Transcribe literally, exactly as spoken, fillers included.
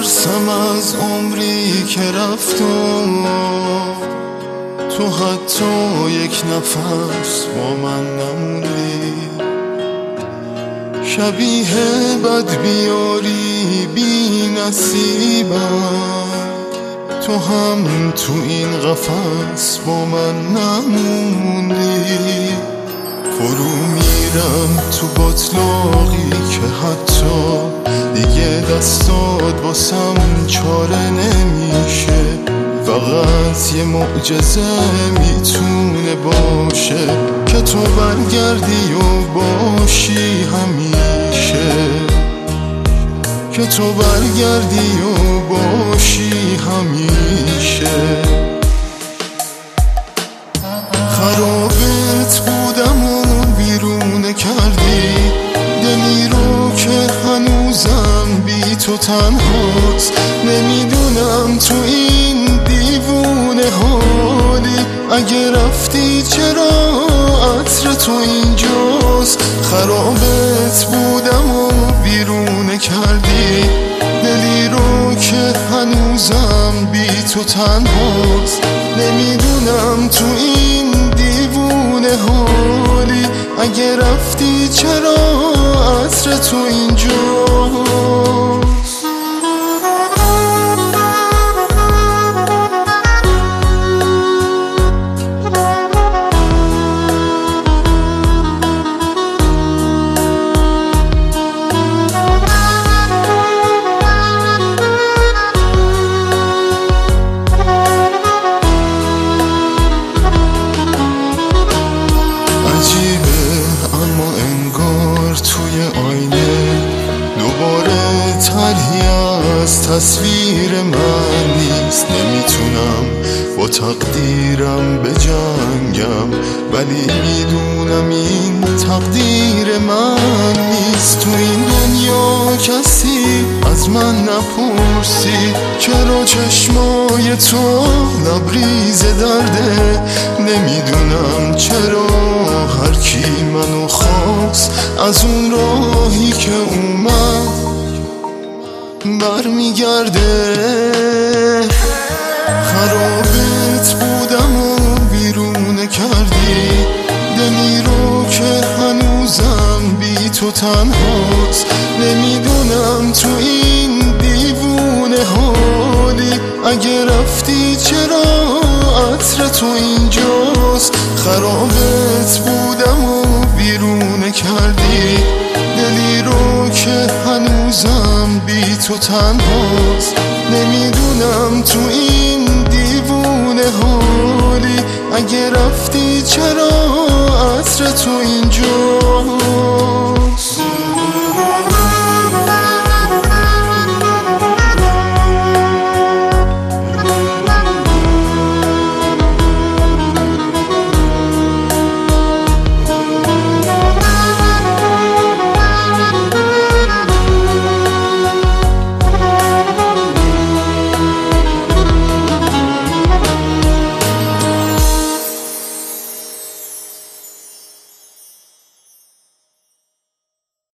میترسم از عمری که رفت و تو حتی یک نفس با من نموندی. شبیه بد بیاری بی نصیبم، تو هم تو این قفس با من نموندی. فرو میرم تو باطلاقی که حتی دیگه دستات باسم چاره نمیشه. فقط یه معجزه میتونه باشه که تو برگردی و باشی همیشه، که تو برگردی و باشی همیشه. خرابت بودم و بیرون کردی دلی رو که هنوزم بی تو تنهاست. نمیدونم تو این دیوونه حالی، اگه رفتی چرا عطر تو اینجاست. خرابت بودم و بیرون کردی دلی رو که هنوزم بی تو تنهاست. نمیدونم تو این دیوونه حالی، اگه رفتی چرا عطر تو اینجاست. طرحی از تصویر من نیست. نمیتونم با تقدیرم بجنگم، ولی میدونم این تقدیر من نیست. تو این دنیا کسی از من نپرسی چرا چشمای تو لبریز درده. نمیدونم چرا هر کی منو خواست از اون راهی که اومد برمیگرده. خرابت بودم و بیرون کردی دلی رو که هنوزم بی تو تنهاست. نمیدونم تو این دیوونه حالی، اگه رفتی چرا عطر تو اینجاست. خرابت بودم و بیرون کردی دلی رو که هنوزم بی تو تنهاست. نمیدونم تو این دیوونه حالی، اگه رفتی چرا عطر تو اینجاست.